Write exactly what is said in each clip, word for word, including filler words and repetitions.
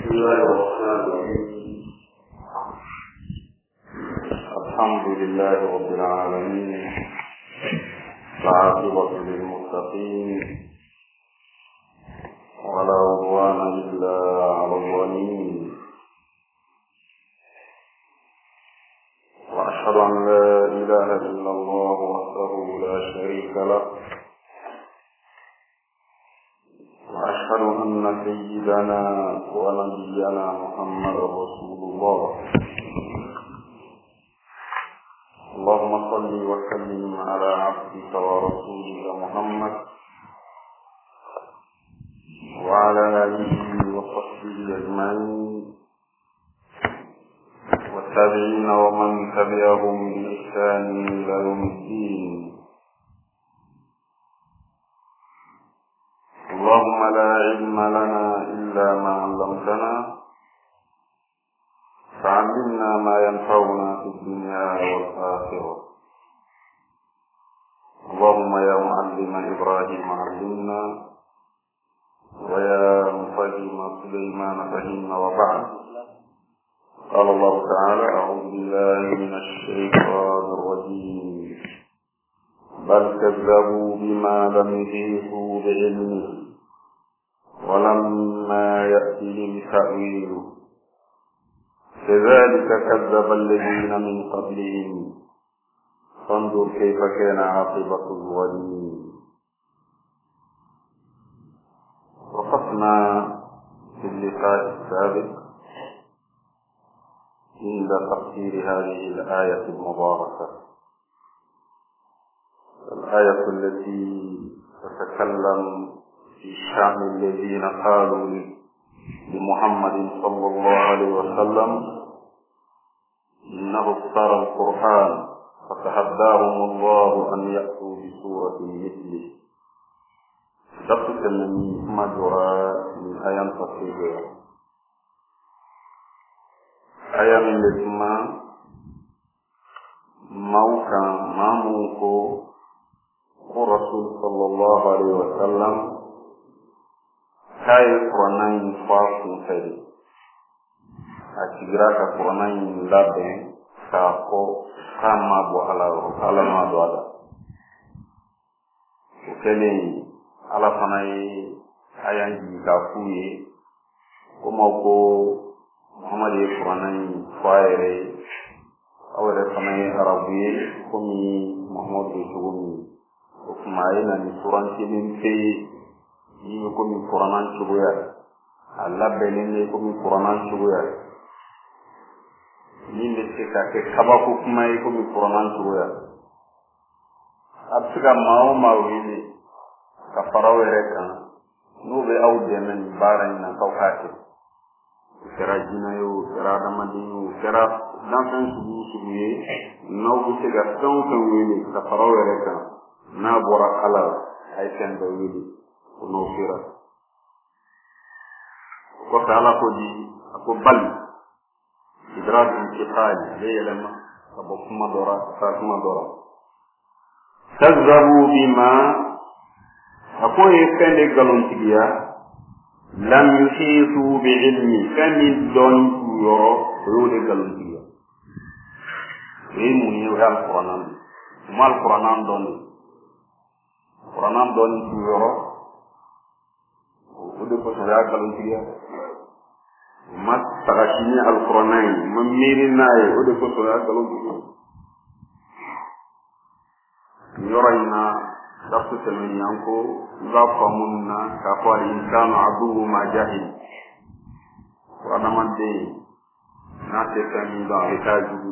الله الرحمن الرحيم. الحمد لله رب العالمين، والعاقبة للمتقين، ولا عدوان إلا على الظالمين. وأشهد أن لا إله إلا الله وحده لا شريك له، وأشهد أن سيدنا ونبينا محمد رسول الله. اللهم صل وسلم على عبدك ورسولك محمد وعلى آله وصحبه أجمعين، والتابعين ومن تبعهم بإحسان إلى يوم الدين. اللهم لا علم لنا إلا ما علمتنا، فعلمنا ما ينفعنا في الدنيا والآخرة. اللهم يا معلم إبراهيم علمنا، ويا مفهم سليمان فهمنا. وبعد، قال الله تعالى: أعوذ بالله من الشيطان الرجيم. بل كذبوا بما لم يحيطوا بعلمه ولما يأتهم تأويله كذلك كذب الذين من قبلهم فانظر كيف كان عاقبة الظالمين. وقفنا في اللقاء السابق عند تفسير هذه الآية المباركة، الآية التي تتكلم في شأن الذين قالوا لمحمد صلى الله عليه وسلم إنه افترى القرآن، فتحداهم الله أن يأتوا بسورة مثله. تقتلني مجرى من آيات تصيبها آية من الاسماء موكا ماموكو الرسول صلى الله عليه وسلم كاي قرنين فاقو فدي أتجراك قرنين لابن كاكو كما بو على ما دوادا وكلي على فناي أيانجي كافوي كموكو محمد قرنين فايري أولا فناي عربي كمي محمد بشغمي kuma yana ni turanci min fe yi ko mi qur'an chugoya Allah belen ne ko mi qur'an chugoya ni ne se ka ke kaba ko kuma yi ko mi qur'an chugoya absuga mawo mawili ka farawere kan no be awde men baran na kawkate sera jina yo sera damadinu sera dan san subu subuye no bu se ga ton kan wili ka farawere kan na bora kala ay sen da wili no fira ko kala ko di ko bal idrad intiqal leelama sabo kuma dora sa kuma dora kazzabu bima ako yekende galon tigiya lam yuhitu bi ilmi kami don yoro yode galon tigiya e mun yo alquran mal quran don Quran don yoro o de ko ya kalon tiya mat tagashini alquran mamiri nay o de ko ya kalon tiya yoro ina dafu telen yanko za famunna ka qali insanu adu ma jahil wa namande na te kan da itaji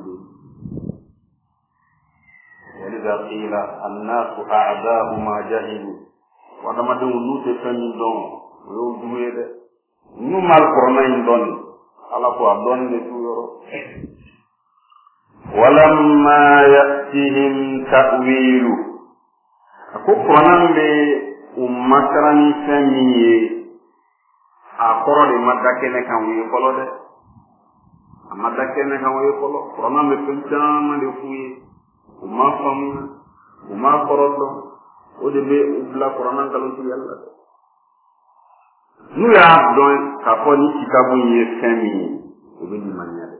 ولذا قيل الناس أعداء ما جهلوا ودما دون نوت فني دون ويودوي ده نو مال قرنين دون على كو دون دي يورو ولما يأتهم تأويل أكو قرنان بي أمكراني سمي أقرأ لمدكنا كان ويقولوا ده مدكنا كان ويقولوا قرنان بي فنجام لفوي uma famna uma korolo o de be ubla qur'an kalon ci yalla n'u y'a dɔn k'a fɔ ni kitabu ye fɛn min ye o bɛ limaniya dɛ.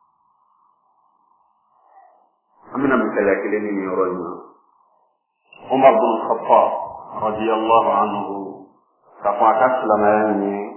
an bɛna misaliya kelen ni nin yɔrɔ in na. Umar bin Khattab radiyallahu anhu k'a fɔ a ka silamɛya nin ye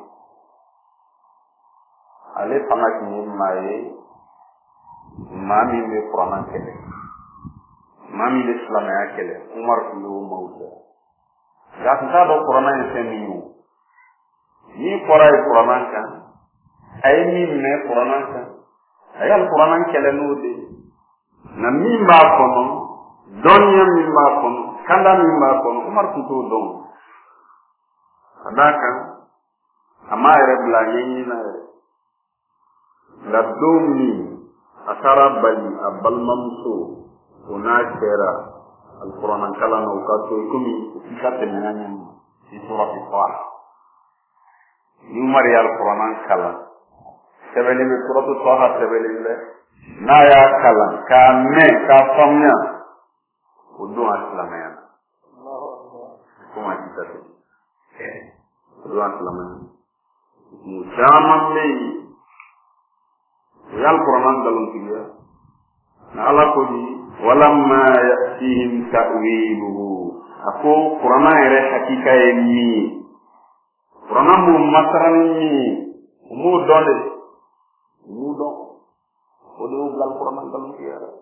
ale fana tun ye maa ye maa min bɛ kuranɛ kɛlɛ, maa min bɛ silamɛya kɛlɛ. Umar tun bɛ o maaw fɛ. nka a tun t'a dɔn kuranɛ ye fɛn min ye o. ni fɔra ye kuranɛ kan a ye min minɛ kuranɛ kan a ye kuranɛ kɛlɛ n'o de ye. nka min b'a kɔnɔ, dɔnniya min b'a kɔnɔ, kanda min b'a kɔnɔ, Umar tun t'o dɔn. ka d'a kan a m'a yɛrɛ bila a ɲɛɲini na yɛrɛ. nka don min a taara bali a balimamuso o n'a kɛra alikuranɛ kalan na o ka to komi i ka tɛmɛna ɲɛ ma i tora i fara. ni Umar ye alikuranɛ kalan sɛbɛnni bɛ suratu Taha sɛbɛnni bɛ n'a y'a kalan k'a mɛn k'a faamuya o don a silamɛya na. komi a ti taa o don a silamɛya na. mu caman bɛ yen o ye alikuranɛ nkalontigiya. na Ala ko di walamma ya'tihim ta'wiluhu a ko kuranɛ yɛrɛ hakika ye min ye. kuranɛ m'o masarani min ye o m'o dɔn de. o m'o dɔn. o de y'o bila alikuranɛ nkalontigiya la.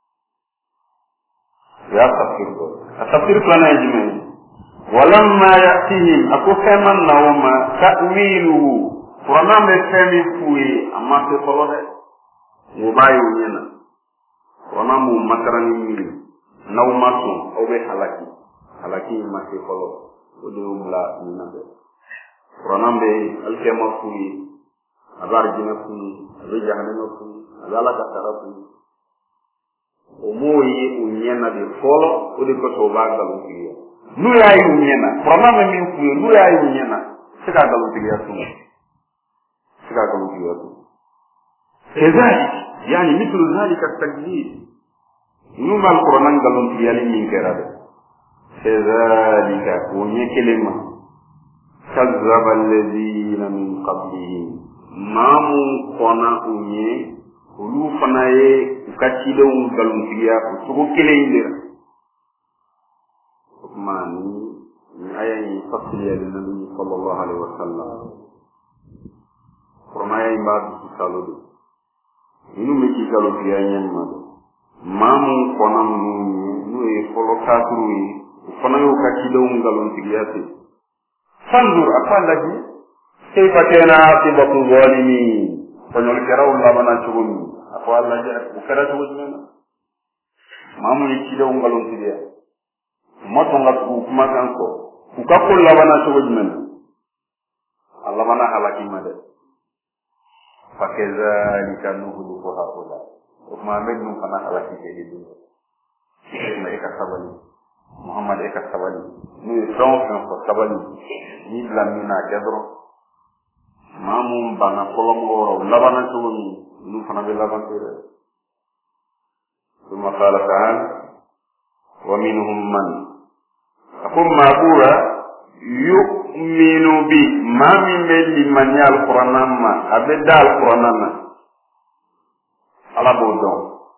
o y'a tafsir dɔ ye. a tafsir filanan ye jumɛn ye? walamma ya'tihim a ko fɛn ma na o ma ta'wiluhu kuranɛ bɛ fɛn min f'u ye a ma se fɔlɔ dɛ. o b'a ye o ɲɛ na. kuranɛ m'o masarani min ye n'aw ma sɔn aw bɛ halaki. halaki in ma se fɔlɔ. o de y'o bila nin na dɛ. kuranɛ bɛ alikiyama f'u ye, a bɛ arijinɛ f'u ye, a bɛ jahanama f'u ye, a bɛ Ala ka sara f'u ye. o m'o ye o ɲɛ na de fɔlɔ. o de kosɔn o b'a nkalontigiya. n'u y'a ye o ɲɛ na kuranɛ bɛ min f'u ye n'u y'a ye o ɲɛ na se ka nkalontigiya tun. se ka nkalontigiya tun. كذلك يعني مثل ذلك التكذيب. نوم القرآن قالوا في يلين كذا. كذلك وني كلمة كذب الذين من قبلهم ما من قنا وني ولو فناي كتيلون قالوا فيها وسوق كلين. ما ني آية فصل النبي صلى الله عليه وسلم. فرمايا بعد سالودي. inu me ci galo fi ayen ma mamu konam nu nu e folo katru yi fona yo ka ci do ngalon tigiyate fandur afalaji kayfa kana atibatu zalimi fanol karaw labana chugumi afalaji bu kara chugumi mamu ni ci do ngalon tigiya moto ngat ku kuma kan ko ku ka ko labana chugumi Allah mana halaki made فكذلك نهلك هؤلاء وما منهم فما halaki ke di dunia. Mereka sabali Muhammad eka sabali ni don kan ko sabali ni lamina kedro mamum bana kolomoro labana tumi nu fana be laban tere. ثم قال تعالى ومنهم من أقوم معقولا يؤمن به ما من لمن القرآن ما أبدا القرآن ما على بودون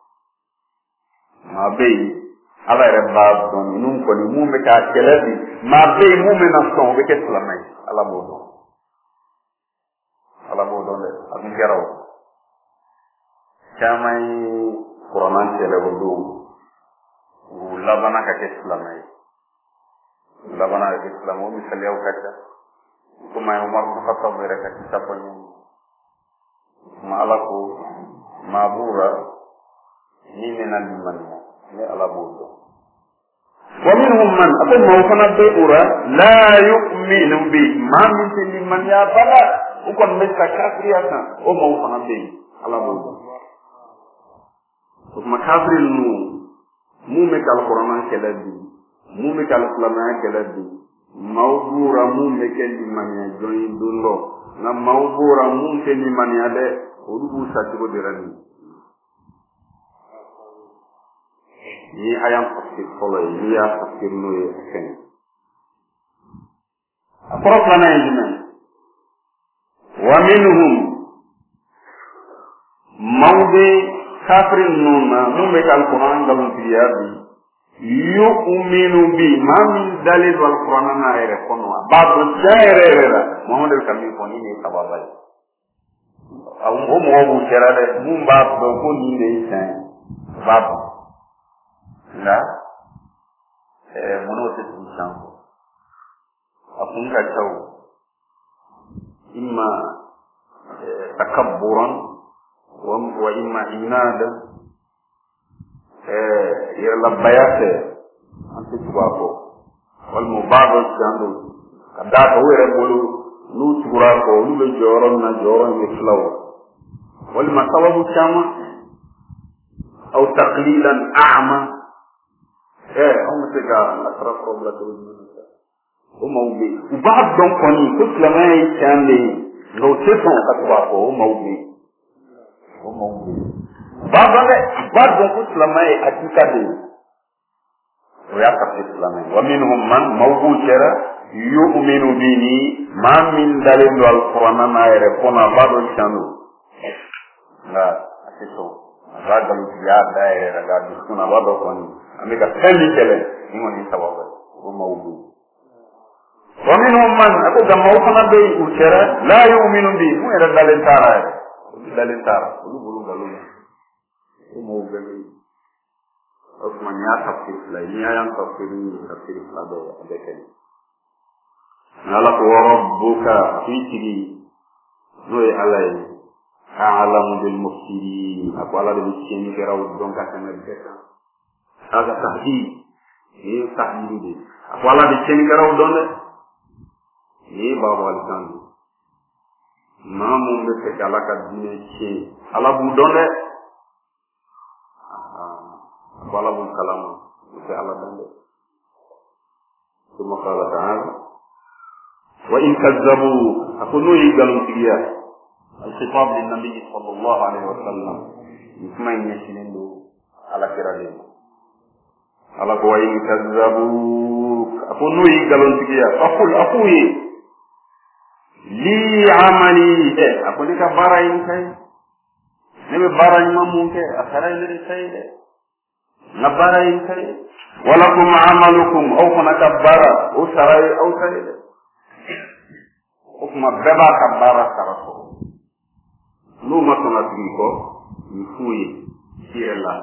ما بي على رباب دون نون كوني مو مكا كلبي ما بي مو من الصون بكسلامي على بودون على بودون أبي جرو كما القرآن كلبودون ولا بنا كسلامي labana al islam o misali yaw kata kuma Umar bin Khattab rek ci tapani ma ala ko mabura ni menal man ni ala bodo wa minhum man abu mawfana beura la yu'minu bi ma min man ya bala o kon me ka kafriyata o mawfana be ala bodo kuma kafrin nu mu me kal qur'an kelabi mume kala fulana kala du mawbura mume kendi manya joyi dundo na mawbura mume kendi manya de odugu satigo dirani ni ayam tafsir solo ni ya tafsir no ken akora fulana yime wa minhum mawbe kafirin nuna mun bai kan Qur'an da mun biya bi yu'minu bi ma min dalil wal Qur'an na ayre kono babu jaire rera Muhammad al-Karim koni ne kababal awu mo mo bu kerade mun ba do ko ni ne san babu la eh mono te san akun ka taw imma takabburan wa imma inada eh ya labayate antu tubako wal mubadal jandu kada ko were bolu lu tubako lu be joron na joron be flow wal masawabu chama aw taqlilan a'ma eh on sega asra problem to o mawbe ubad don koni ko lamay chande no teton ka tubako o mawbe o mawbe babale bad don ko lamay atikade o yakka lamay wa minhum man mawbu jara yu'minu bihi ma min dalil wal qur'an ma yare kona bado chanu la ateto ragal ya daire ragal kuna bado koni amika tani kele ni woni sababu o mawbu wa minhum man ako gamma kana be uchera la yu'minu bi mu era dalil tara dalil tara lu bulu galu o mo galu Osman ya tafsir la ni ayan tafsir ni tafsir la do adekeni ala ko rabbuka fitri noy alay a'lam bil mufsidin ako ala de ci ni garaw don ka tan deka aga tahdi ni tahdi de ako ala de ci ni garaw don ye baba alkan mamu be te kala ka dine ci ala bu donde wala bu kalama te ala donde kuma qala ta'ala wa in kazzabu akunu yigalun tiya al-khitab lin nabi sallallahu alaihi wasallam ismay yeshinendo ala kirale ala ko wa in kazzabu akunu yigalun tiya aqul aquyi li amali e akoni ka barayin kai nebe barayin mamun ke asaray le sai de na barayin kai wala kum amalukum aw kana kabara o saray aw sai de o kuma beba kabara saraso no ma tona tiko ni fuyi sire la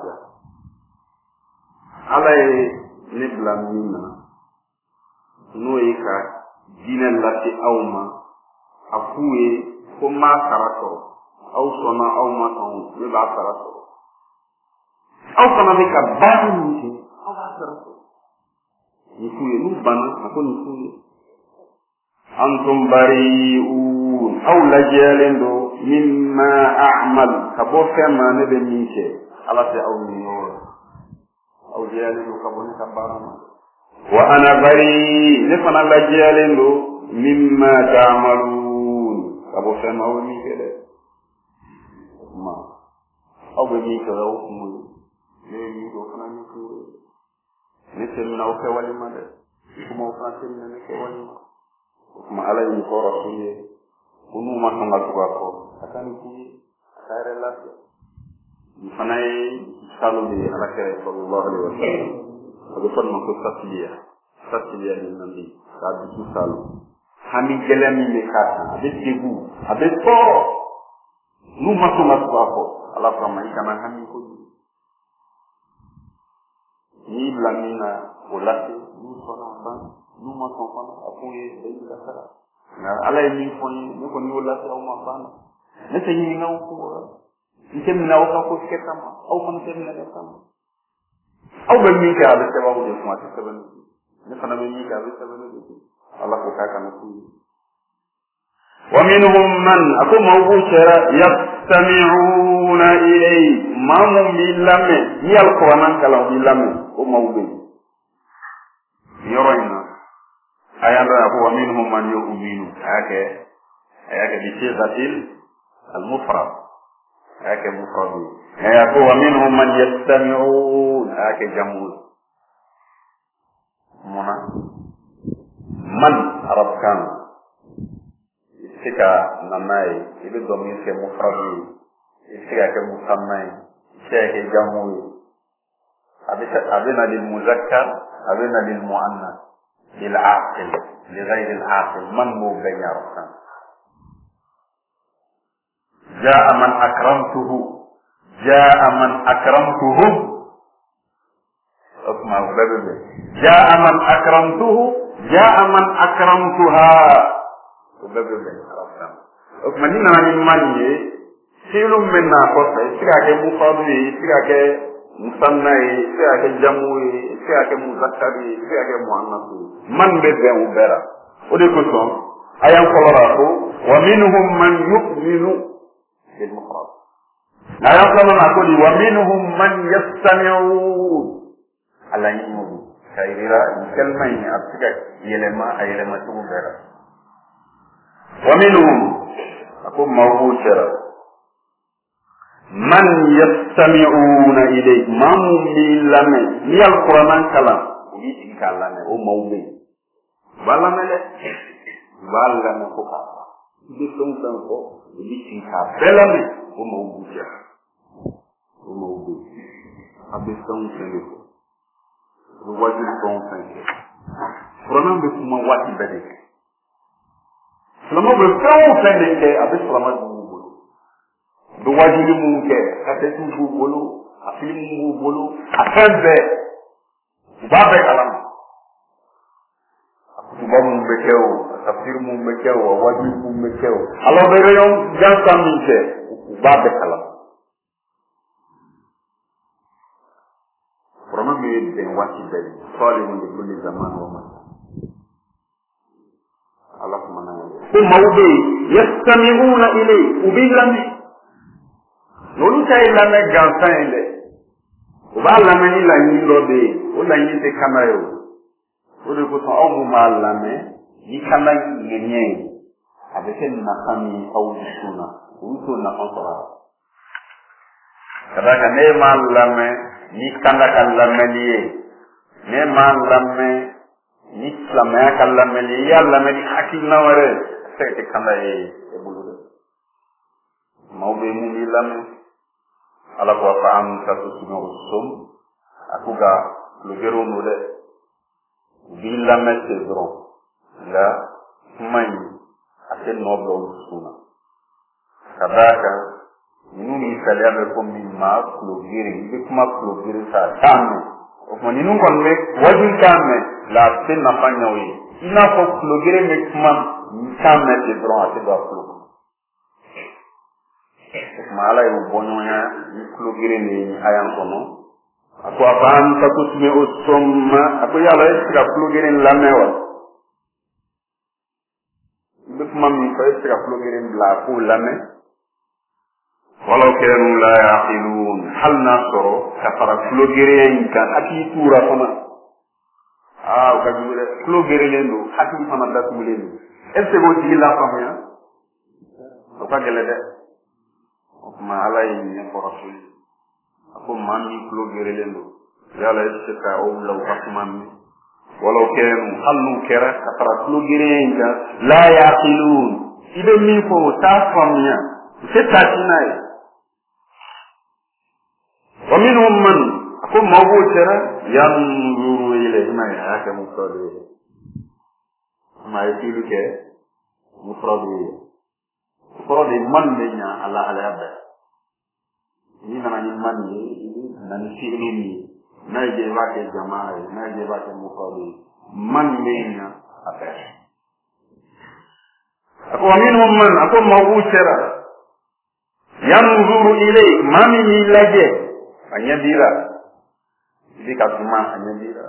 ala e ne blamina no e ka dinal lati awma afuye ko ma karato aw sona aw ma taw ni ba karato aw kana be ka bani ni aw ba karato ni fuye nu bana ko ni fuye antum bari'un aw lajalendo mimma a'mal kabo kama ne be minke ala ta aw ni no aw jalendo kabo ni kabara wa ana bari ne fana lajalendo mimma ta'malu abo fema o mi kede ma abo mi ko o mu ne mi do kana ni ko ne temna o ke wali ma de ko mo fa temna ne ke wali ma ala ni ko rasuli kunu ma tanga ko ko akani ki kare la ni fanay salu bi ala kare sallallahu alaihi wasallam abo fon ma ko tasliya tasliya ni nabi ka du salu hami gelami me kata abe tebu abe toro nu maso maso ko ala fama ikana hami ko ni blamina olati nu sona ban nu maso fana apuye de kasara na ala ni foni ni ko ni olati o ma fana ne te ni ngaw ko ni te na o ka ko sketama o ko ni te na de sama o be mi ka ala te ba ko de ma te te ben ne fana be mi ka ala te ben de Allah ko ka kana ku wa minhum man aku mawbu shara yastami'una ilay mamu bilame ni alquran kala bilame ko mawbu yoroina ayanda ko wa minhum man yu'minu ake ayake bi sigatil al-mufrad ake mufrad ayako wa minhum man yastami'un ake jamul mona man arab kan sika namai ibe domin ke mufradi sika ke musamai sika ke jamu abisa abina lil muzakkar abina lil muannas lil aqil li ghayr al aqil man mu bayna rasan jaa man akramtuhu jaa man akramtuhu asma babe jaa man akramtuhu jaa man akramtuha babe rasan ok manina ni manye silum menna ko sai sika ke mufradu sika ke musanna sika ke jamu sika ke muzakkar sika ke muannas man be be ubera o de ko son ayan kolora ko wa minhum man yu'minu bil mufrad la yaquluna ko di wa minhum man yastami'un alayhi khairira kalmai abtika yelema ayelema tu ubera wa minhum aku mawushara man yastami'una ilayk man bilame ni alquran kalam ni tikalame o mawbe balame le balame ko ka di ton tan ko di tinka belame o mawbuja o mawbu abe ton tele ko o wadi ton tan ke pronom be kuma wati bede selama be ton tan ke abe selama do wajuli mu ke atetu bu bolu afim mu bolu afembe ba be kalam ba mu bekew tafsir mu bekew wajuli mu bekew alo be reyon jantam min ke ba be kalam promo me de wati be soli mu de kulli zaman wa ma Allah mana kuma ube yastami'una ilay ubilami lolu tay la me gansan ile o ba la me ni la ni lo de o la ni te kamayo o de ko to o mu ma la me ni kala ni nye avec na fami au suna o to naonsora kada ka ne ma la me ni kala kan la me ni ne ma la me ni la me kan la me ni ya la me ni akil na ware se te kala e e bulu mawbe mu ni la me ala ko fa am ta sunu sum akuga lo gero no de billa mette dro la may akel no blo suna kadaka nuni salama ko min ma lo gere bi kuma lo gere sa tamme o mo ni nun kon me wadi tamme la tin na fanyoyi ina ko lo gere me kuma tamme de dro ate do lo mala yu bonoya iklo girene ayan kono ako afan takusme usumma ako yalla esika klo girene lamewa bif mammi ko esika klo girene la ko lame wala kenu la yaqilun hal nasro kafara klo girene kan ati tura fama ah ka jure klo girene ndo hati fama da kumuleni est ce que ti la fama ya o ka gele de ma ala yi ne ko rasul ako mami klo gerelendo yalla iska o law kasmami wala ken halu kera kafara klo gerenga la yaqilun ibe mi ko ta famia c'est ta tinai wa minhum man ako mawu tera yanzuru ilayhi ma yaka mufradu ma yilu ke mufradu ko de man lenya ala ala ba ni na ni man ni na ni fi'li ni na je ba ke jamaa na je ba ke mufradi man lenya apa ako minhum man ako mawushara yanzuru ilay mami ni laje anyadira dikatuma anyadira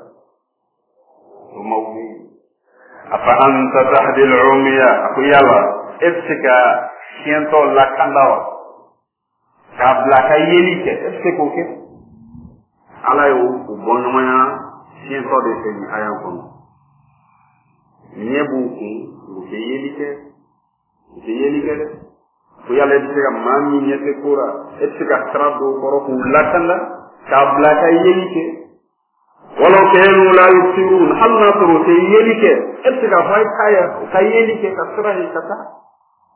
umawi apa anta tahdil umiya ako yalla esika siento la kandawa kabla kayeli ke esiko ke ala yo bonmaya siento de teni ayan kon nyebu ke ke yeli ke ke yeli ke ko yalla esika mami nyete kura esika trado koroku la kanda kabla kayeli ke wala kenu la yusirun hal nasru ke yeli ke esika fay kaya kayeli ke kasra kata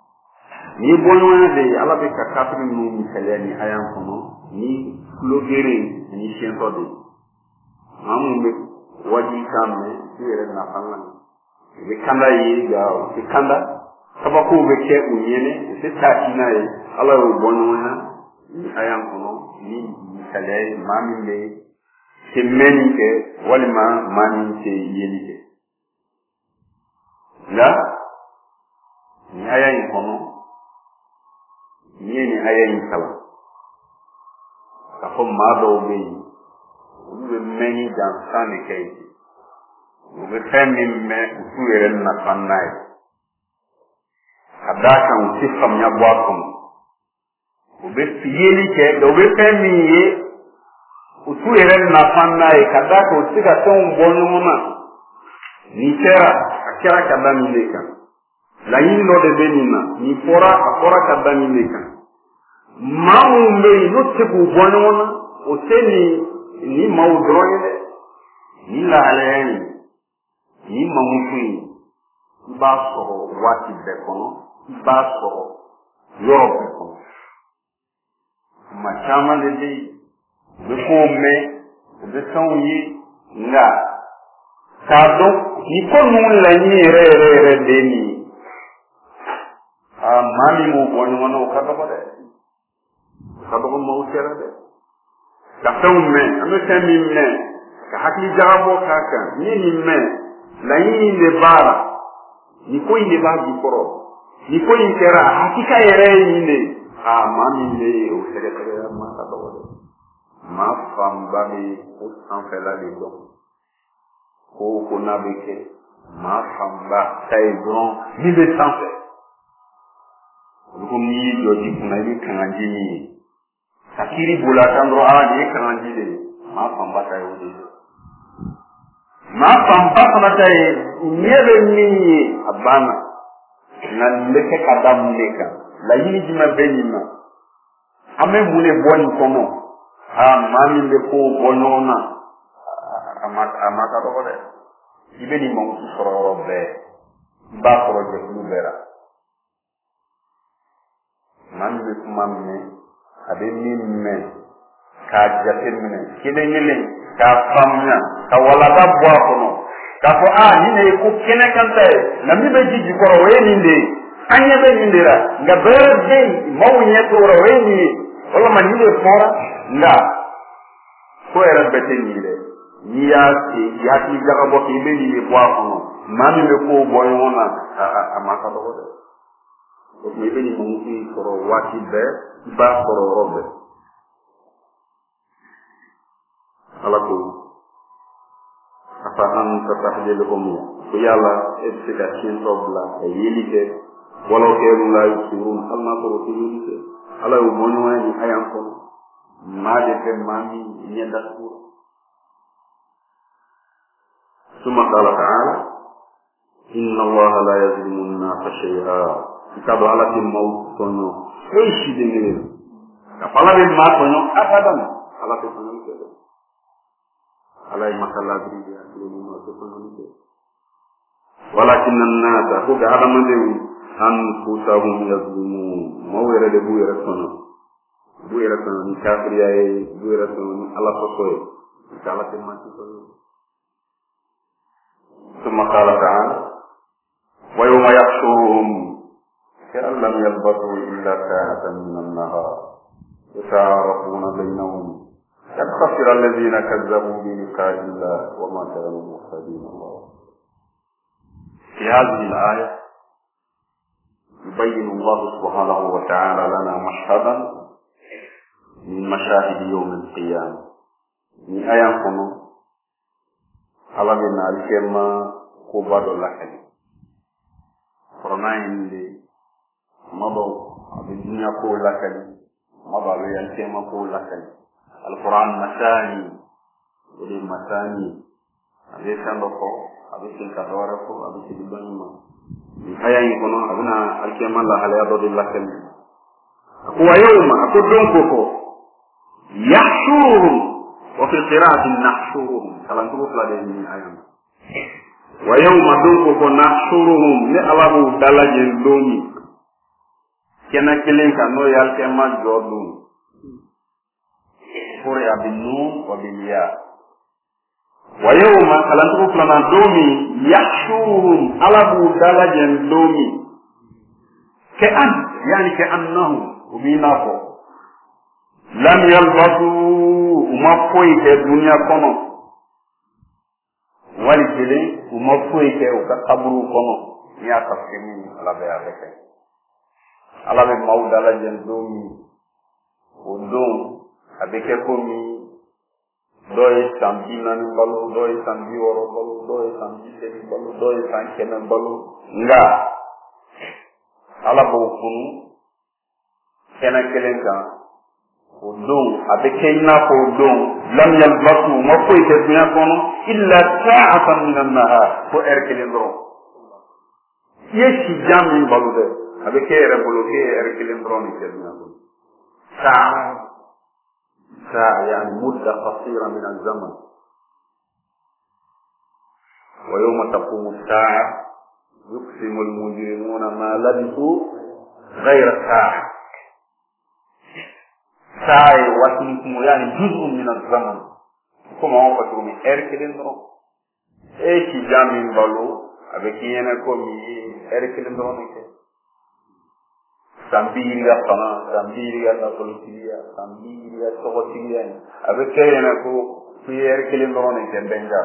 ni bonwa de ala be ka kafir no misale ni ayan kono ni logere ni shento de mamu be wadi kamme dire na fanga be kanda yi ga be kanda sabako be ke unyene se tatina yi ala o bonwa ni ayan kono ni misale mami le ke menike walima mani ke yelike la ni ayan kono ni ni ayan kala ka ko ma do be ube meni dan sane kai ube femi me usuere na panai adaka usifam nya bwakum ube fiyeli ke do ube femi ye usuere na panai kadaka usika ton bonuma ni tera akira kadami leka la yino de benina ni fora akora kadami leka maumbe no tebu bonuma oseni ni maudroye ni la aleni ni mamufi ba so wati bekono ba so yoro bekono ma chama de de de kome de sonyi nga kado ni ko nun la ni re re re de ni a mami mo bonu wono ka do de ka do mo sera de ka tawme ame tami me ka hakli jarabo kaka ni ni me la yini le bara ni ko inde ba bi koro ni ko inkera hakika yere ni a mami le o sere sere ma ka do de ma famba bi o san fela de do ko ko na beke ma famba tay don ni be san fe ko mi yo di kuna ni kanji ni sakiri bola tandro a ni kanji de ma famba tay o de ma famba kana tay nyebe ni abana na leke kadam leka la yini jima benima ame mune boni kono a mami le ko bonona amata amata do de ibe ni mo soro be ba projet lu bera man be mamme abe ni me ka jate mene kene nyele ka famnya ka wala da bo kono ka ko a ni ne ko kene kanta na mi be jiji ko ro we ni de anya be ni dira nga berde mo nye to ro we ni wala man ni fora nga ko era bete ni de ni ya ti ya ti jaga bo ki be ni le bo kono mami be ko boy wona amaka do de ko mi be ni mo ki ko ro wati be ba ko ro robe ala ko apa anta tahdilhum ko yalla explication tobla e yelike wala ke la yusurun alma ko to yelike ala o monu wani ayan ko ma de ke mami ni dasur ثم قال تعالى إن الله لا يظلم الناس شيئا كتاب على الموت تنو ايش دين كفالا بالما تنو أبدا على تنو كده على المكلا بريء لما تنو كده ولكن الناس هو على من أنفسهم يظلمون ما هو يرد بو يرد تنو بو يرد تنو كافر ياي بو يرد تنو على فصوي على تنو تنو ثم قال تعالى ويوم يحشرهم كأن لم يلبثوا إلا ساعة من النهار يتعارفون بينهم قد خسر الذين كذبوا بلقاء الله وما كانوا مهتدين الله. في هذه الآية يبين الله سبحانه وتعالى لنا مشهدا من مشاهد يوم القيامة من آية قنوة ala bin alkema ko bado lakali corona inde mabo abidunya ko lakali mabo alkema ko lakali alquran masani wali masani abe sando ko abe sin kadora ko abe sin banima hayayi kono abuna alkema la hala do lakali ko yawma ko donko ko yahshuruhum وفي قراءة نحشرهم كلام تقول لا من أيام ويوم دوكو نحشرهم لألابو دلاجين دومي kena kelen kan no yal ke ma jodun pour ya binu wa bilia wa yawma kalantu plana domi yahshurum alabu dalajen domi ke an yani ke annahu ubinako lam yalbasu uma foi ke dunya kono wali kele uma foi ke o ka kaburu kono ya tafsiri ala be afeke ala be maudala jen domi o don abeke komi doy sambi nan balu doy sambi woro balu doy sambi sedi balu doy sankena balu nga ala bo kunu kena kelenka o don abeke ina ko don lam yalbasu ma ko ite dunya kono illa sa'atan min an-nahar ko erkelendro yeshi jamin balu de abeke re boloke erkelendro ni dunya kono sa'a ساعة يعني مدة قصيرة من الزمن ويوم تقوم الساعة يقسم المجرمون ما لبثوا غير ساعة ساعة واسمكم يعني جزء من الزمن كما هو فتومي إركلندرو إيش جامين بالو أبكينا كومي إركلندرو نكي Sambiriga fana, sambiriga na politiya, sambiriga sokotiya. Avec kayena ko prière kelen non en benga.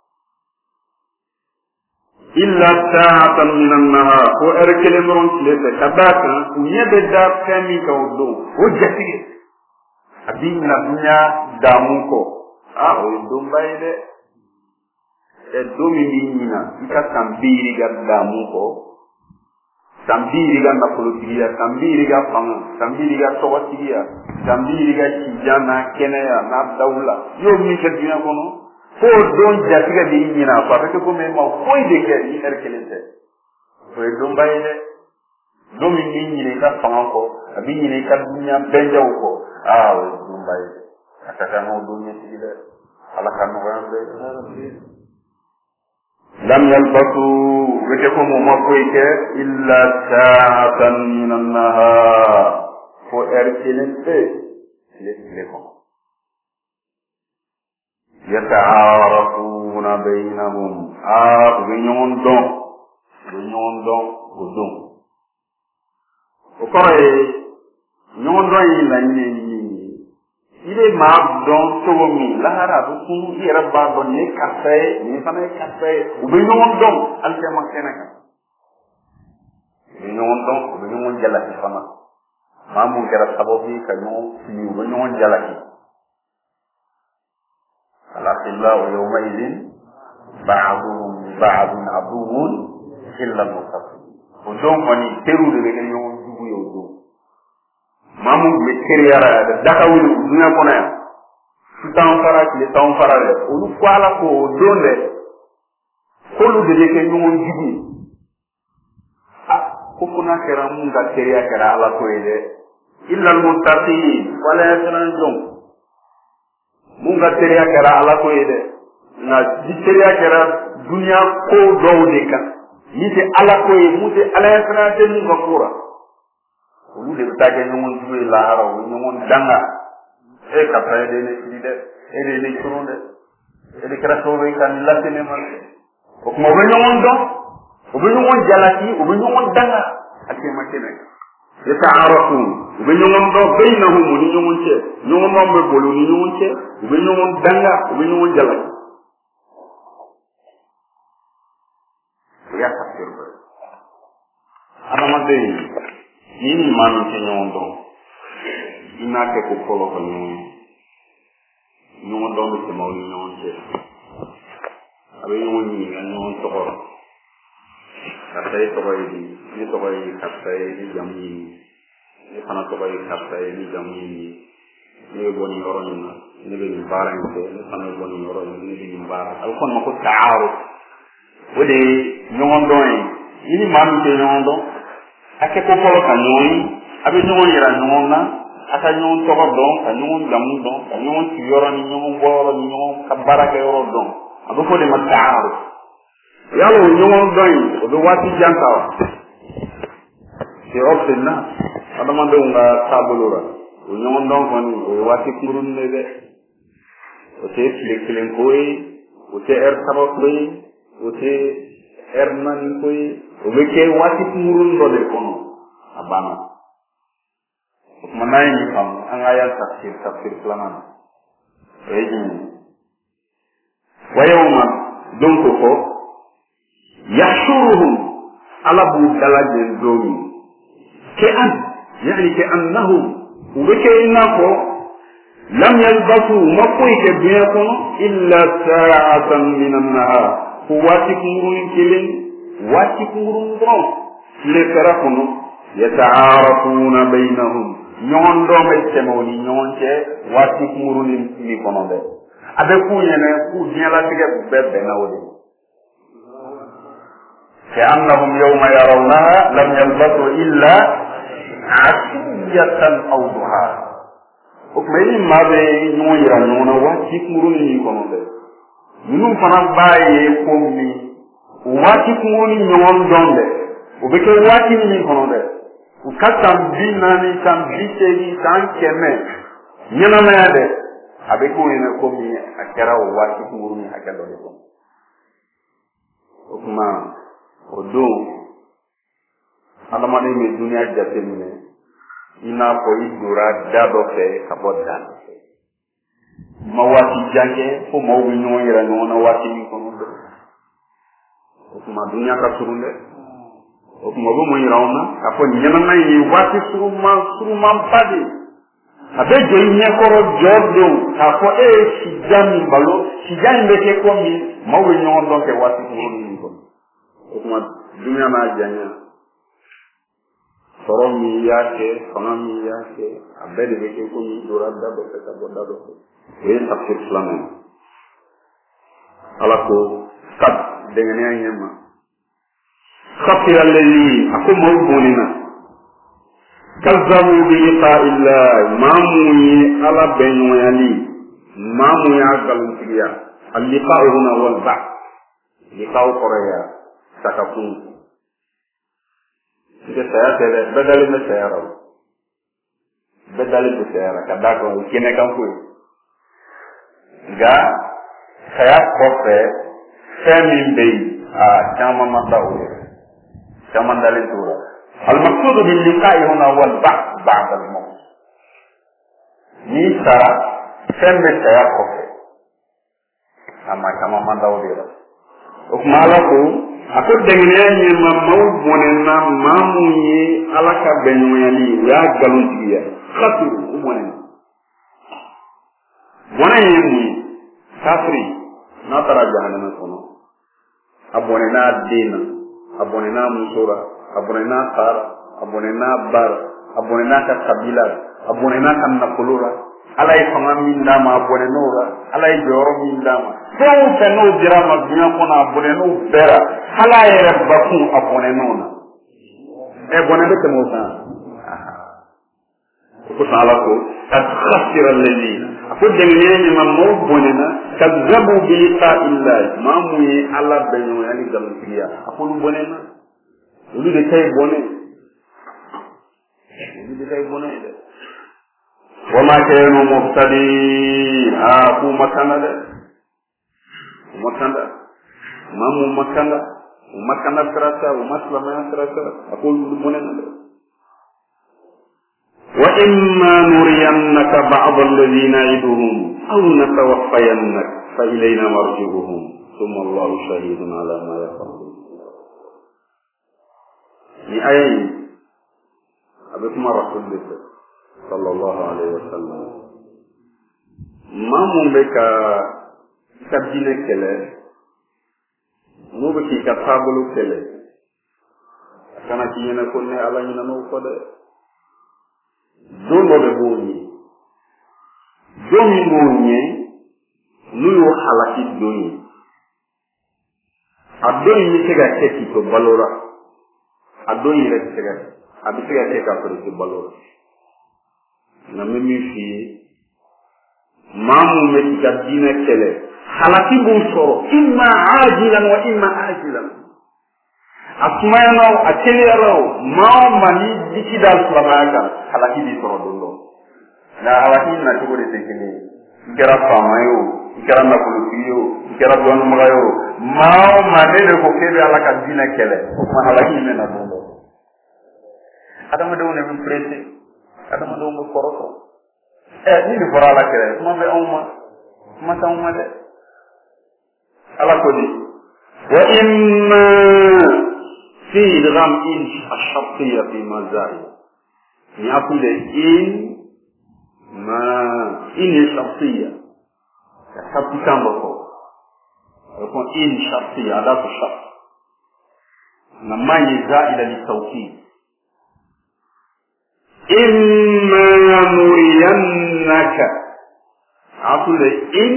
Illa sa'atan min an-nahar ko er kelen non lebe tabaka ku yebe da kami ka odo. O jati. Abin na dunya damu ko. Ah o dumbaide. E domi minina, ika sambiriga damu ko. Sambiriga na politiya, sambiriga fanga, sambiriga sokotiya, sambiriga kijana kenaya na daula. Yo mi ke dunya kono, ko don jatiga de yina fa ke ko me ma foi de ke ni erkelente. Ko don bayde, do mi ni ni ka fanga ko, abi ni ka dunya benjaw ko. Ah, don bayde. Akata no dunya tigide. Ala kan no gambe. لم يلبثوا وتكم مكويك إلا ساعة من النهار فأرسلن لكم يتعارفون بينهم آه بنيون دون بنيون دون ودون وقال نيون دون يلاني ile ma don to mi la hara bu ku ira ba don ne cafe ni fa ne cafe u be non don al te ma kenaka ni non don u be non jala ci fama ma mu kera sabobi ka no fi u be non jala ci ala illahu yawma idin ba'dhum ba'dun aduwwun illa al-muttaqin o don woni teru de be non jubu yo do mamu be keriyara da daka wulu dunya kona ya tan fara ki tan fara le ulu kwala ko donde ko lu de ke nyum jibi ah ko kuna kera mun ga keriya kera ala ko ide illa al muttaqin wala yasranjum mun ga keriya kera ala ko ide na di keriya kera dunya ko dawde ka ni te ala ko e mu te ala yasranjum ko kura ulu de tage nyum juwe la haro nyum danga e ka fayde ne sidi e de ne kurunde e de kraso be kan latte ne man ko mo be nyum do o be nyum jalati o be nyum danga ake makene yata'arafu o be nyum do bainahum ni nyum ce nyum mo be bolu ni nyum ce o be nyum danga o be nyum jalati ya tafsir ba ana mande ni manu ke nyum do ina ke ko kolo ko nyum nyum do be mo ni nyum ce abe nyum ni nyum to ko katay to ko yi ni to ko yi katay ni jamni ni fana to ko yi katay ni jamni ni boni yoro ni ni be ni baran ko ni fana boni yoro ni be ni baran al kon mako ta'aruf wode nyum do ni manu ke nyum do ake ko kolo ka nyum abe nyum yira nyum na aka nyum to ko don ka nyum jamu don ka nyum ti yoro ni nyum boro ni nyum ka baraka yoro don abo ko de ma ta'aruf yalo nyum don o do wati jantawa se opsena adama do nga tabulura o ñon don fani o wati kurun ne de o te flexilen koy o te er sabab koy o te er man koy o be ke wati kurun do de kono abana manay ni fam an ayat tafsir tafsir planan reji wa yawma donc ko yahshuruhum ala bu dalajen domi ke an yani ke annahum ubeke inako lam yalbasu makoy ke biya kono illa sa'atan min an-nahar wati kumurun kilin wati kumurun dron le kara kono yata'arafuna bainahum nyon do me temoni nyon ce wati kumurun ni kono de abe ku yene ku dia la tige bebe na wodi ka annahum yawma yarawnaha lam yalbasu illa asiyatan aw duha o may ma be nyon yira nyon wati kumurun ni kono de minum fana baye ko mi wati kumurun nyon donde o be ke wati ni kono de o katam binani tam biteni tan keme nyana ma de abe ko ina ko mi akara o wati kumurun akado de ko o kuma o do adama ni dunia jatemine ina ko idura dado fe kabodan ma wati jange ko mo wi no yira no na wati ni ko no o kuma dunia ka surunde o kuma bo mo yira ona ka ko nyama na yi wati suruma suruma padi abe je nya koro jodo ka ko e si jami balo si jami be ke ko mi mo wi no don ke wati ko ni ko o kuma dunia na janya soro mi yake fanga mi yake abede be ke ko mi dora da do ka boda do e tafsir islamen ala ko kat dengan yang nyama khafir alladhi aku mau bonina kazzabu bi liqa'illah mamuni ala benwali mamu ya galuntiya al-liqa'u huna wal ba' liqa'u korea sakapun ite saya tele badal me sayara badal me sayara kadako kine kampu ga saya kofe femin bay a chama mataw chama dalin tura al maqsud bil liqa'i huna wal ba' ba'd al maut ni sara fembe saya kofe ama chama mataw dira ok malako ako dengene ni mamau bonena mamu yi alaka benwali ya galuntiya khatu umone bona yemi kafri na tara jahannama kono abonena dina abonena musura abonena tar abonena bar abonena ka kabila abonena kan nakulura alay fama min dama abonenora alay joro min dama fon feno dirama dunya kono aboneno bera alay rabbaku abonenona e bonebe te mosa ko sala ko kad khasira alladhina ko dengene ma mo bonena kazzabu bi liqa'illah mamu ala benyo yani gamtiya ko bonena ulu de tay boné ulu de tay boné de wama kanu muftadi aku makana de makana mamu makana makana terasa maslama terasa aku bonena de wa imma nuriyannaka ba'd alladhina iduhum aw natawaffayannaka fa ilayna marji'uhum thumma Allahu shahidun ala ma yaf'alun ni ayat abe kuma rasulullah sallallahu alaihi wasallam mamu beka kabine kele mo be ki kapabulu kele kana ki yena ko ne ala nyina no ko de dono de boni domi boni nuyo halaki doni adoni ni tega keti to balora adoni re tega abi tega tega to balora na mimi fi mamu me tabdina kele halaki bu soro imma ajilan wa imma ajilan asmayano akelero ma mani dikidal flamaka halaki di torodo na halaki na tugure tekini ikara famayo ikara na kulukiyo ikara bonu magayo ma manele ko kebe alaka dina kele ma halaki ne na bondo adama do ne mi prete adama do mo koroto eh ni ni fara la kele ma be umma ma ta umma de ala ko di wa imma في إدغام إن الشرطية في ما زائد يقول إن ما إن الشرطية شرطي كان بقول يقول إن شرطية أداة الشرط لما يزائد للتوكيد إما نرينك أقول إن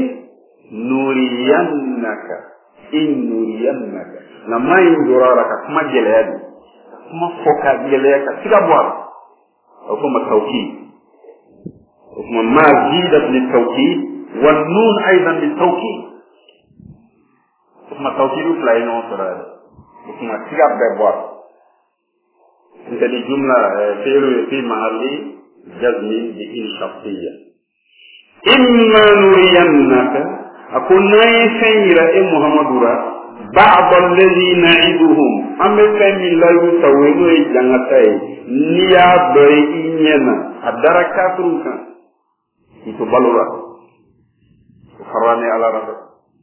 نرينك إن نرينك لما يندرارك كما جلاد كما فوكا جلاد كتابوار وكما التوكيد وكما ما زيدت للتوكيد والنون أيضا للتوكيد وكما التوكيد لا ينصر وكما كتاب بوار انت دي جملة في في محل جزم بإن شرطية إما نرينك أكون نايفين رأي محمد رأي بعض الذي نعدهم أما كان لا يسوي جنتاي نيا بيننا الدركات كان يتبلورا فراني على رب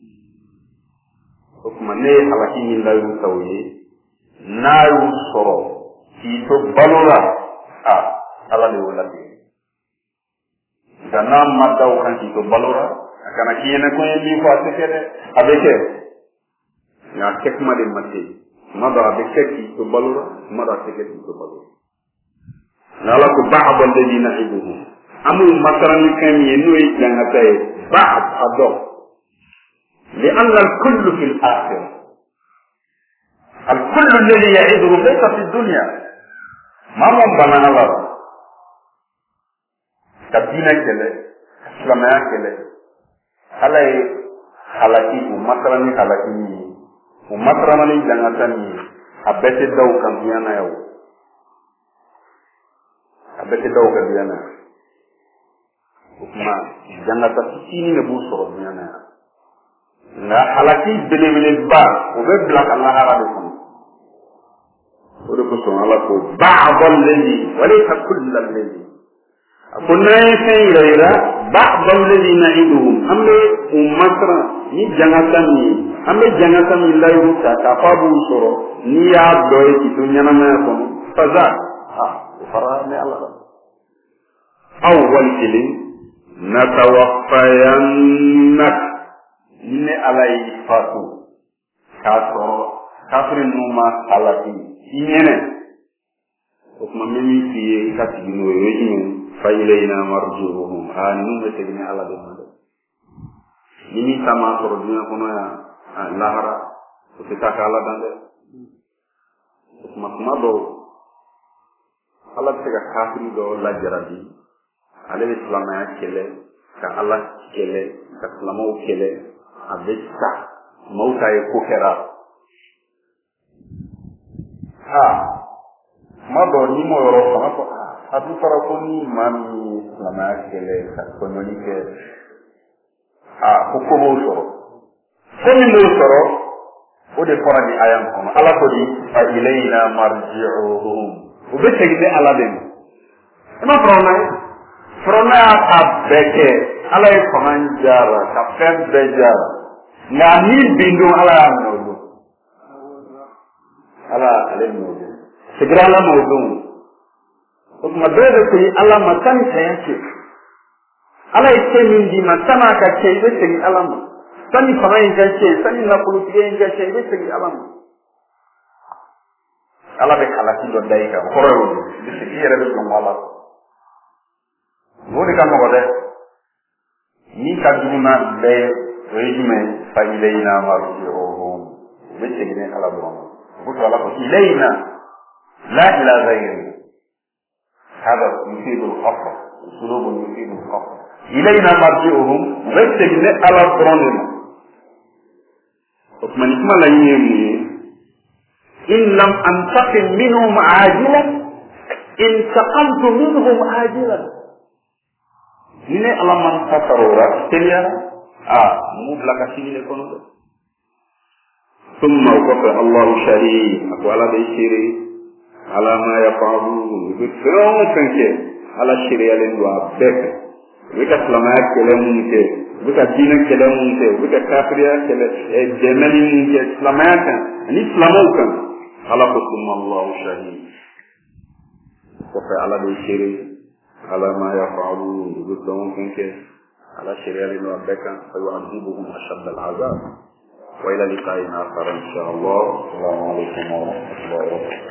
حكم ني على كين لا يسوي نايو سورو يتبلورا آه على دي ولا دي دنا ما داو كان يتبلورا كان كينا كون يمي فاتكه ابيكه ya kek ma de matte mada be kek to balura mada te kek to balura la ko ba'd alladhina ibuhu amu makaran kam yenu janga tay ba'd ado li anna al-kull fi al-akhir al-kull alladhi ya'iduhu laysa fi ad-dunya ma mom bana Allah tabina kele islamaya kele alay halaki makaran halaki umatramani jangatani abete daw kan yana yaw abete daw kan yana kuma jangata sini ne bu soro yana na halaki bele bele ba o be bla kan la harabe ko o de ko so ala ko ba'd alladhi wa laysa kull alladhi kunna sayra ba'd alladhi na'iduhum amma umatra ni jangatani ambe jangata min la yuta ka fabu soro ni ya doy ci dunya na ma ko faza ah fara ne Allah awwal kilin natawaffayannak ni alai fatu ka soro kafrin numa alati inene ko ma mimi fiye ka tino yoyi fa ilayna marjuhum anu be tegni Allah do ni sama soro dunya kono ya lahara kita kala dande makma do Allah tega kafiri do la jarabi ale islam ya kele ka Allah kele ka islamo kele abista mauta e kokera ha mado ni mo yoro sama ko atu fara ko ni mami islam ya kele ka kononi ke ah ko ko mo soro sani mo soro o de fara ni ayam kono ala ko di fa ilayna marji'uhum o be tegde ala dem ma prona prona abeke ala e komanjara ka fen bejara na ni bindu ala no ala ale no sigra la mo dum o ma bede ko ala makan tayanke ala e temin di matama ka ke be tegi ala mo sani fama ingache sani na kulutige ingache be tegi ala mo ala be kala ti do dai ka horo bi sigi yere be ko mala mo de ka mo de ni ka duma be rejume fa ilayna marji'uhum be tegi ne ala bo ko to ala ko ilayna la ila ghayri hada yufidu al-khafr usulub yufidu al-khafr ilayna marji'uhum be tegi ne ala bo Osman ikma la yemi إن لم أنتقم منهم عاجلا انتقمت منهم آجلا. هنا الله من تصرورا تليارا آه مبلغ سيني لكونه. ثم وقف الله شريك وعلى بيشيري على ما يفعلون بفرون فنكي على الشريعة لندوا بك بك سلامات كلامك بك دينك كلامك بك كافرية جمالك سلامات أني سلاموك على قسم الله شريك وقف على بيشيري على ما يفعلون بفرون فنكي على الشريعة لندوا بك فيعذبهم أشد العذاب. وإلى لقاء آخر إن شاء الله. السلام عليكم ورحمة الله وبركاته.